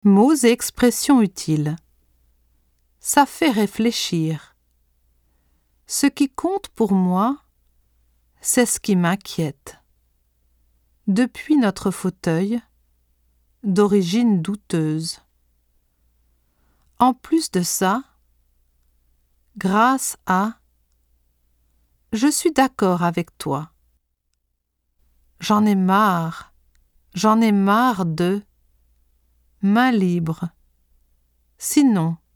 Mots et expressions utiles. Ça fait réfléchir. Ce qui compte pour moi, c'est ce qui m'inquiète. Depuis notre fauteuil, d'origine douteuse. En plus de ça, grâce à, je suis d'accord avec toi. J'en ai marre de main libre. Sinon,